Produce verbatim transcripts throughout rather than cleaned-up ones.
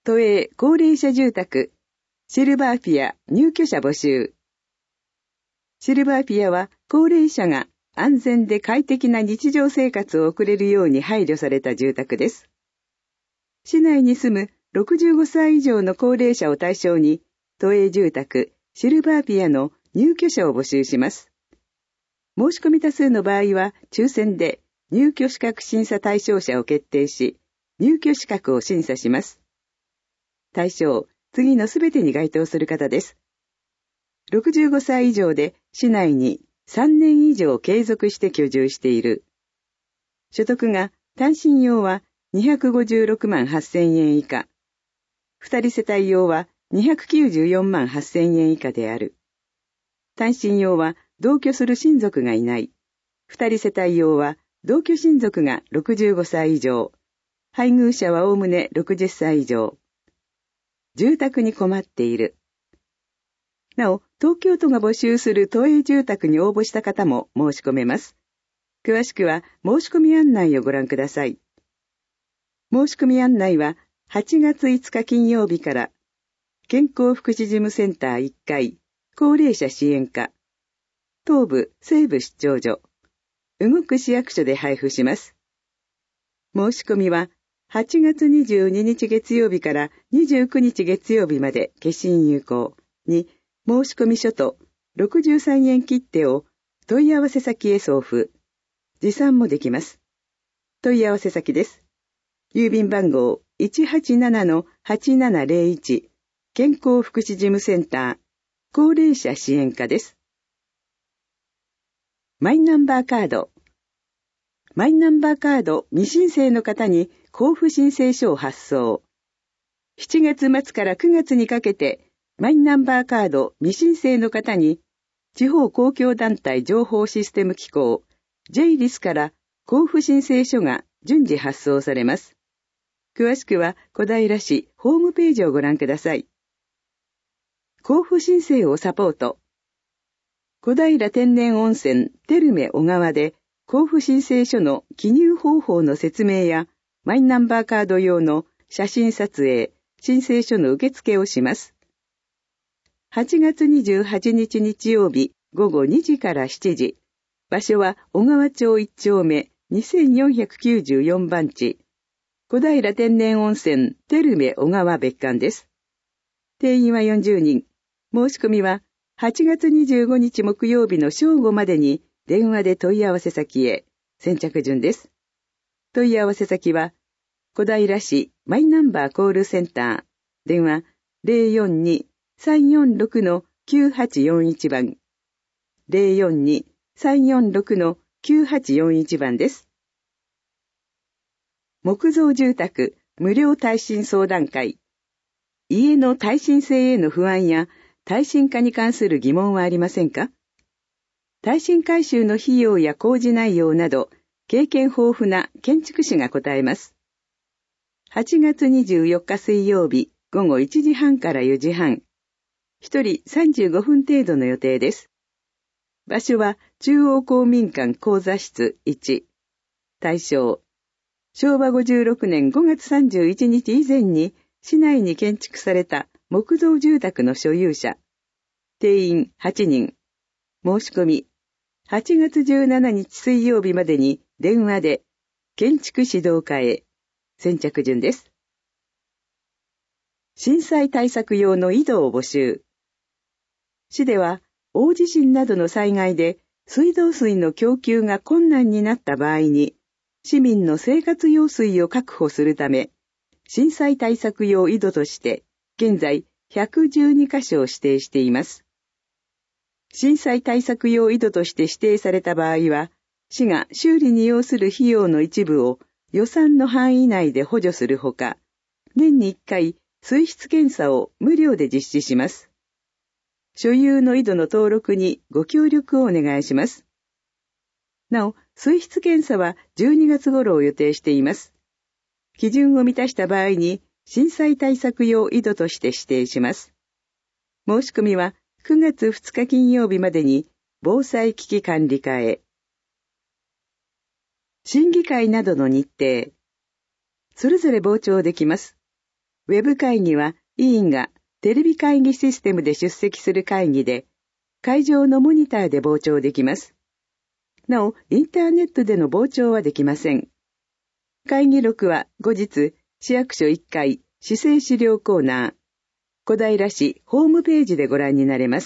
都営高齢者住宅、シルバーピア入居者募集。シルバーピアは高齢者が安全で快適な日常生活を送れるように配慮された住宅です。市内に住むろくじゅうごさい以上の高齢者を対象に、都営住宅、シルバーピアの入居者を募集します。申し込み多数の場合は、抽選で入居資格審査対象者を決定し、入居資格を審査します。対象、次のすべてに該当する方です。ろくじゅうごさい以上で市内にさんねん以上継続して居住している。所得が単身用はにひゃくごじゅうろくまんはっせんえん以下。二人世帯用はにひゃくきゅうじゅうよんまんはっせんえん以下である。単身用は同居する親族がいない。二人世帯用は同居親族がろくじゅうごさい以上。配偶者はおおむねろくじゅっさい以上。住宅に困っている。なお、東京都が募集する都営住宅に応募した方も申し込めます。詳しくは申し込み案内をご覧ください。申し込み案内ははちがついつか金曜日から健康福祉事務センターいっかい高齢者支援課東部西部出張所動く市役所で配布します。申し込みははちがつにじゅうににち月曜日からにじゅうくにち月曜日まで消印有効に申し込み書とろくじゅうさんえん切手を問い合わせ先へ送付。持参もできます。問い合わせ先です。郵便番号 いちはちななのはちななぜろいち 健康福祉事務センター高齢者支援課です。マイナンバーカード。マイナンバーカード未申請の方に交付申請書を発送。しちがつ末からくがつにかけてマイナンバーカード未申請の方に、地方公共団体情報システム機構 ジェイリス から交付申請書が順次発送されます。詳しくは小平市ホームページをご覧ください。交付申請をサポート。小平天然温泉テルメ小川で交付申請書の記入方法の説明やマイナンバーカード用の写真撮影、申請書の受付をします。はちがつにじゅうはちにち日曜日ごごにじからしちじ。場所は小川町いっちょうめにせんよんひゃくきゅうじゅうよんばん地。小平天然温泉テルメ小川別館です。定員はよんじゅうにん。申し込みははちがつにじゅうごにち木曜日の正午までに電話で問い合わせ先へ。先着順です。問い合わせ先は小平市マイナンバーコールセンター。電話 ゼロよんに さんよんろく きゅうはちよんいち 番。ゼロよんに さんよんろく きゅうはちよんいち 番です。木造住宅無料耐震相談会。家の耐震性への不安や耐震化に関する疑問はありませんか？耐震改修の費用や工事内容など、経験豊富な建築士が答えます。はちがつにじゅうよっか水曜日ごごいちじはんからよじはん。一人さんじゅうごふん程度の予定です。場所は中央公民館講座室いち。対象。しょうわごじゅうろくねんごがつさんじゅういちにち以前に市内に建築された木造住宅の所有者。定員はちにん。申し込み。はちがつじゅうしちにち水曜日までに電話で建築指導課へ。先着順です。震災対策用の井戸を募集。市では大地震などの災害で水道水の供給が困難になった場合に市民の生活用水を確保するため震災対策用井戸として現在ひゃくじゅうにかしょを指定しています。震災対策用井戸として指定された場合は市が修理に要する費用の一部を予算の範囲内で補助するほか年にいっかい水質検査を無料で実施します。所有の井戸の登録にご協力をお願いします。なお、水質検査はじゅうにがつ頃を予定しています。基準を満たした場合に震災対策用井戸として指定します。申し込みはくがつふつか金曜日までに防災危機管理課へ。審議会などの日程。それぞれ傍聴できます。 ウェブ会議は委員がテレビ会議システムで出席する会議で、会場のモニターで傍聴できます。なお、インターネットでの傍聴はできません。会議録は後日、市役所いっかい市政資料コーナー、小平市ホームページでご覧になれます。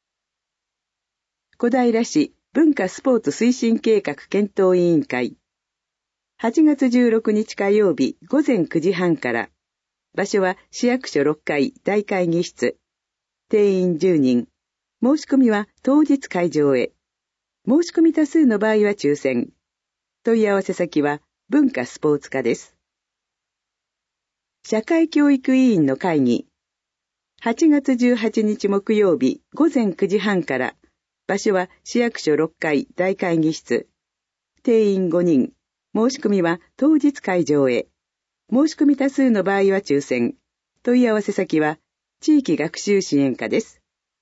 小平市文化スポーツ推進計画検討委員会。はちがつじゅうろくにち火曜日ごぜんくじはんから。場所は市役所ろっかい大会議室。定員じゅうにん。申し込みは当日会場へ。申し込み多数の場合は抽選。問い合わせ先は文化スポーツ課です。社会教育委員の会議。はちがつじゅうはちにち木曜日ごぜんくじはんから。場所は市役所ろっかい大会議室。定員ごにん。申し込みは当日会場へ。申し込み多数の場合は抽選。問い合わせ先は地域学習支援課です。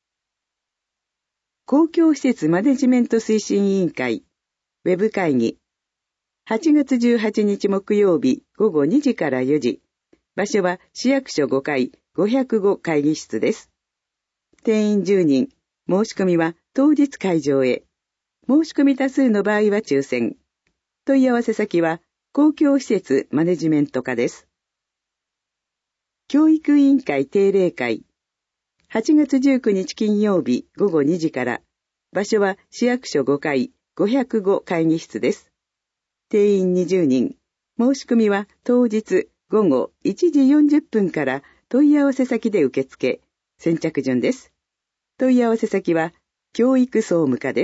公共施設マネジメント推進委員会。ウェブ会議。はちがつじゅうはちにち木曜日ごごにじからよじ。場所は市役所ごかいごひゃくご会議室です。定員じゅうにん。申し込みは当日会場へ。申し込み多数の場合は抽選。問い合わせ先は公共施設マネジメント課です。教育委員会定例会。はちがつじゅうくにち金曜日ごごにじから。場所は市役所ごかいごひゃくご会議室です。定員にじゅうにん。申し込みは当日ごごいちじよんじゅっぷんから問い合わせ先で受付。先着順です。問い合わせ先は教育総務課です。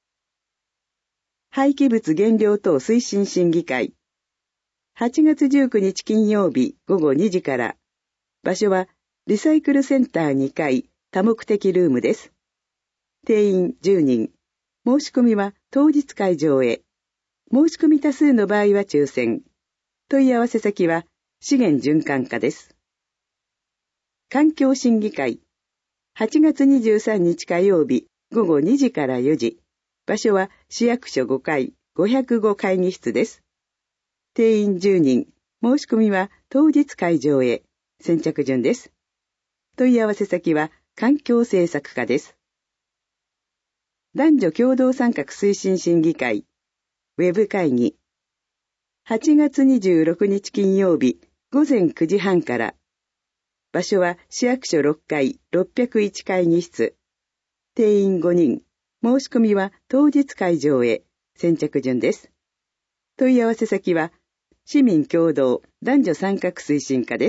廃棄物減量等推進審議会。はちがつじゅうくにち金曜日ごごにじから。場所はリサイクルセンターにかい多目的ルームです。定員じゅうにん。申し込みは当日会場へ。申し込み多数の場合は抽選。問い合わせ先は資源循環課です。環境審議会。はちがつにじゅうさんにち火曜日ごごにじからよじ。場所は市役所ごかいごひゃくご会議室です。定員じゅうにん。申し込みは当日会場へ。先着順です。問い合わせ先は環境政策課です。男女共同参画推進審議会。ウェブ会議。はちがつにじゅうろくにち金曜日ごぜんくじはんから。場所は市役所ろっかいろっぴゃくいち会議室。定員ごにん。申し込みは当日会場へ。先着順です。問い合わせ先は市民共同男女参画推進課です。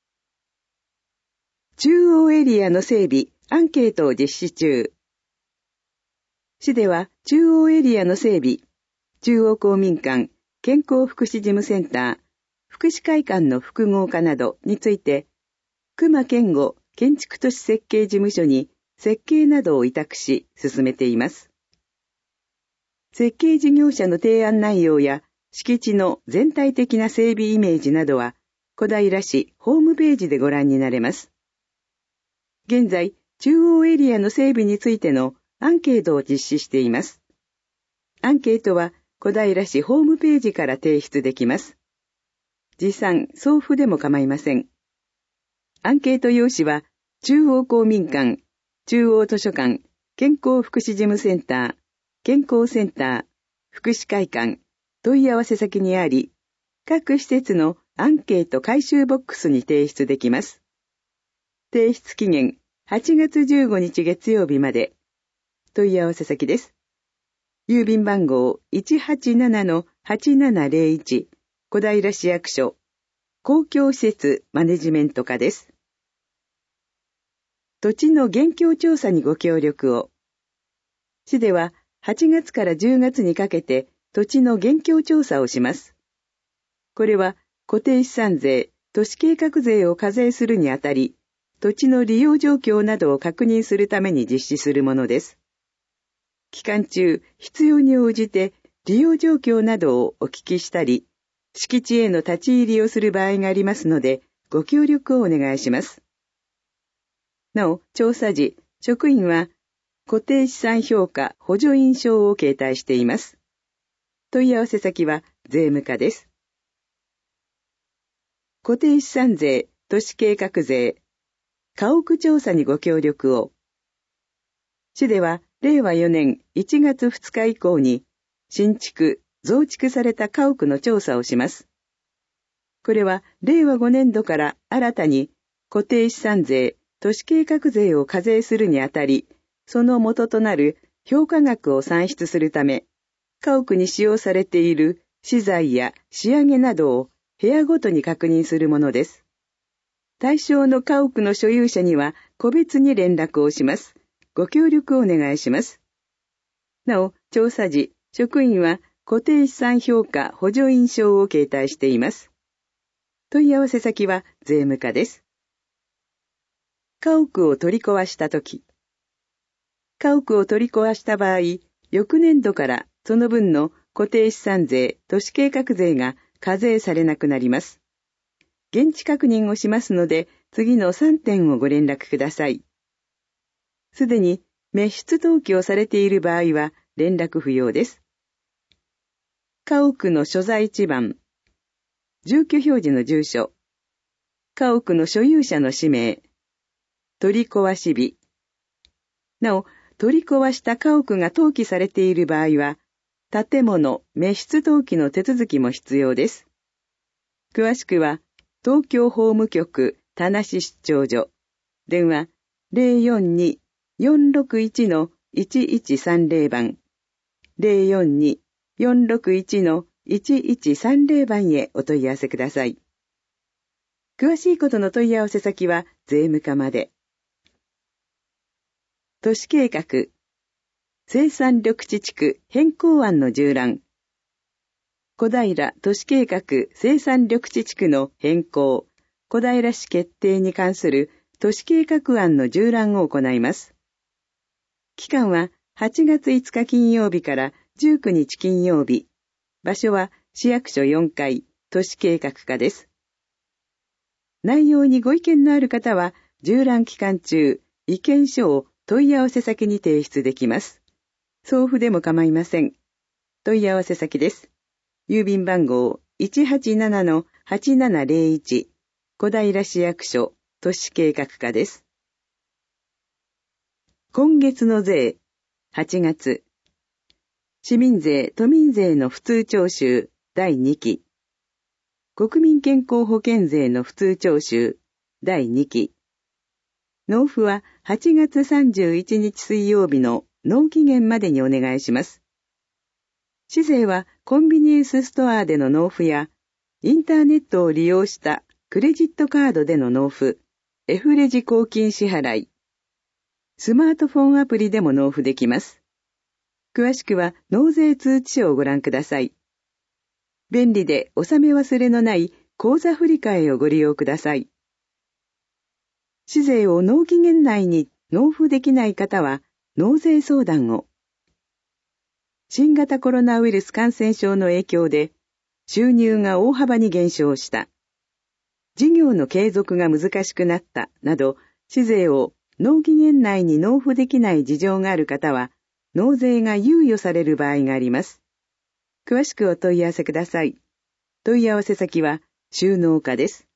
中央エリアの整備、アンケートを実施中。市では中央エリアの整備、中央公民館、健康福祉事務センター、福祉会館の複合化などについて、熊健吾建築都市設計事務所に設計などを委託し進めています。設計事業者の提案内容や敷地の全体的な整備イメージなどは、小平市ホームページでご覧になれます。現在、中央エリアの整備についてのアンケートを実施しています。アンケートは小平市ホームページから提出できます。持参、送付でも構いません。アンケート用紙は、中央公民館、中央図書館、健康福祉事務センター、健康センター、福祉会館、問い合わせ先にあり、各施設のアンケート回収ボックスに提出できます。提出期限、はちがつじゅうごにち月曜日まで。問い合わせ先です。郵便番号 いちはちななのはちななぜろいち 小平市役所公共施設マネジメント課です。土地の現況調査にご協力を。市でははちがつからじゅうがつにかけて土地の現況調査をします。これは固定資産税、都市計画税を課税するにあたり、土地の利用状況などを確認するために実施するものです。期間中、必要に応じて利用状況などをお聞きしたり、敷地への立ち入りをする場合がありますので、ご協力をお願いします。なお、調査時、職員は固定資産評価補助印証を携帯しています。問い合わせ先は税務課です。固定資産税、 都市計画税、家屋調査にご協力を。市では、れいわよねんいちがつふつか以降に、新築、増築された家屋の調査をします。これは、れいわごねんどから新たに固定資産税、都市計画税を課税するにあたり、その元となる評価額を算出するため、家屋に使用されている資材や仕上げなどを部屋ごとに確認するものです。対象の家屋の所有者には個別に連絡をします。ご協力をお願いします。なお、調査時、職員は固定資産評価補助印章を携帯しています。問い合わせ先は税務課です。家屋を取り壊したとき、家屋を取り壊した場合、翌年度からその分の固定資産税、都市計画税が課税されなくなります。現地確認をしますので、次のさんてんをご連絡ください。すでに滅出登記をされている場合は連絡不要です。家屋の所在地番、住居表示の住所、家屋の所有者の氏名、取り壊し日。なお、取り壊した家屋が登記されている場合は、建物滅出登記の手続きも必要です。詳しくは、東京法務局田無出張所、電話 ゼロよんに よんろくいち いちいちさんゼロ 番、ゼロよんに よんろくいち いちいちさんゼロ 番へお問い合わせください。詳しいことの問い合わせ先は税務課まで。都市計画、生産緑地地区変更案の縦覧。小平都市計画生産緑地地区の変更、小平市決定に関する都市計画案の縦覧を行います。期間ははちがついつか金曜日からじゅうくにち金曜日。場所は市役所よんかい都市計画課です。内容にご意見のある方は、縦覧期間中、意見書を問い合わせ先に提出できます。送付でも構いません。問い合わせ先です。郵便番号 いちはちななのはちななゼロいち 小平市役所都市計画課です。今月の税、はちがつ。市民税・都民税の普通徴収だいにき。国民健康保険税の普通徴収だいにき。納付ははちがつさんじゅういちにち水曜日の納期限までにお願いします。市税はコンビニエンスストアでの納付や、インターネットを利用したクレジットカードでの納付、F レジ公金支払い、スマートフォンアプリでも納付できます。詳しくは納税通知書をご覧ください。便利で納め忘れのない口座振替をご利用ください。市税を納期限内に納付できない方は納税相談を。新型コロナウイルス感染症の影響で収入が大幅に減少した。事業の継続が難しくなったなど、市税を納期限内に納付できない事情がある方は、納税が猶予される場合があります。詳しくお問い合わせください。問い合わせ先は収納課です。